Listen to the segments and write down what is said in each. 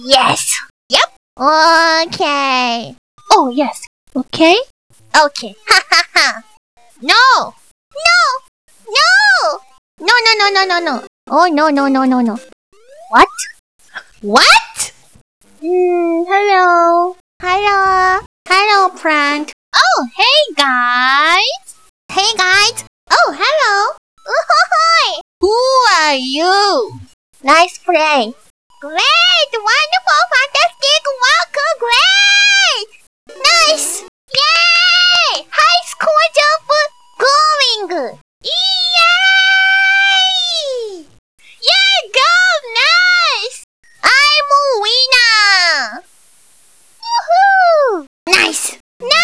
Yes. Yep. Okay. Oh, yes. Okay? Okay. Ha ha ha. No. No. No. No, no, no, no, no, no. Oh, no, no, no, no, no. What? What? Hello. Hello. Hello, Prank. Oh, hey, guys. Hey, guys. Oh, hello. Hi. Who are you? Nice play. Great. Wonderful. Fantastic. Welcome. Great. Nice. Yay. High score jump going. Yay. Yeah, go. Nice. I'm a winner. Woohoo. Nice.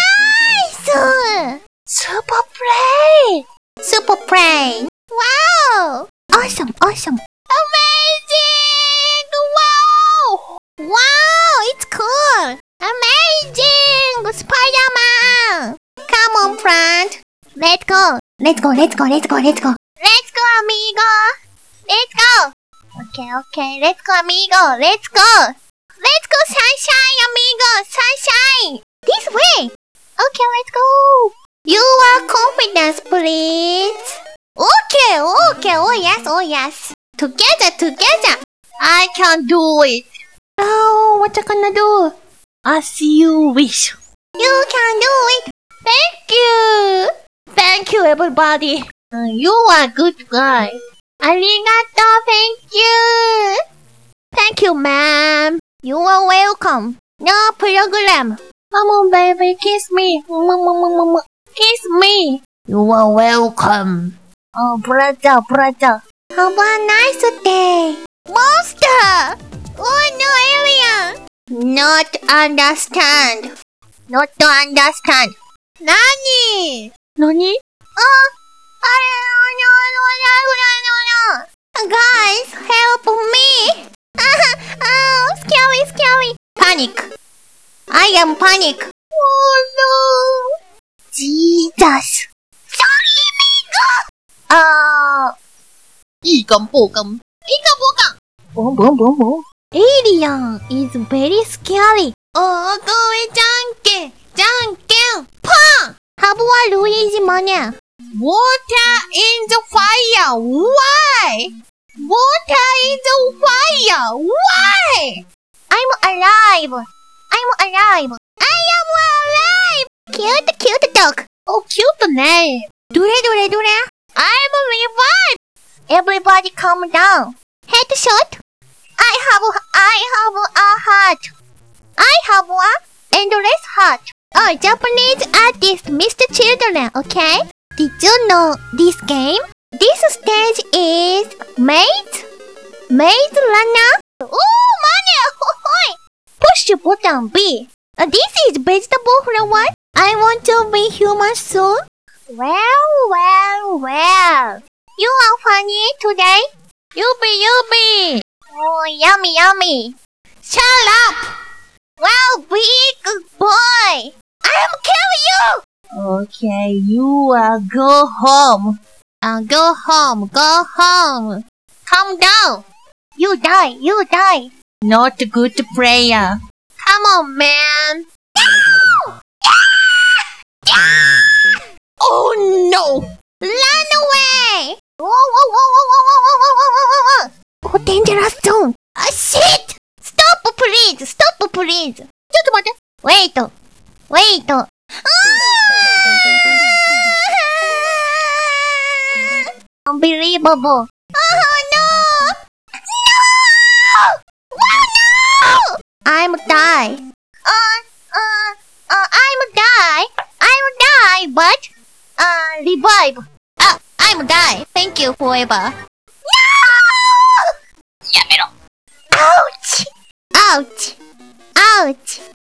Nice. Super play. Super play. Wow. Awesome, awesome. Amazing. Wow. Wow, it's cool. Amazing. Spider-Man. Come on, friend. Let's go. Let's go, let's go, let's go, let's go. Let's go, amigo. Let's go. Okay. Let's go, amigo. Let's go. Let's go, sunshine, amigo. Sunshine. This way. Okay, let's go. Your confidence, please. Okay. Oh, yes. Together. I can do it. Oh, what you gonna do? As you wish. You can do it. Thank you. Thank you, everybody. You are good guy. Arigato, thank you. Thank you, ma'am. You are welcome. No program. Come on, baby, kiss me. Kiss me. You are welcome. Oh, brother. Have a nice day. Monster. Oh, no, alien. Not understand. Nani? Nani? No. Guys, help me. Scary. Panic. I am panic. Oh no. Jesus. Sorry, amigo. 一根不根. Boom, boom, boom, boom. Alien is very scary. Oh, go away, janken, pong. Have a Luigi Mania. Water in the fire. Why? Water in the fire. Why? I'm alive. Cute dog. Oh, cute name. Dure. I'm revived. Everybody calm down. Headshot. I have a heart. I have a endless heart. Oh, Japanese artist Mr. Children, okay? Did you know this game? This stage is Maze Runner. Oh, money! Push button B. This is vegetable flower. I want to be human soon. Well. You are funny today. Yubi. Oh, yummy. Shut up. Well, big boy. I'm killing you. Okay, you go home. Go home. Calm down. You die. Not good player. Come on, man. Oh no! Run away. Whoa. Oh, dangerous zone. Shit. Stop, please. ちょっと待って。Wait. Unbelievable. Oh no! No! I'm die. I'm die, but revive. I'm die. Thank you forever. No! やめろ。 Ouch!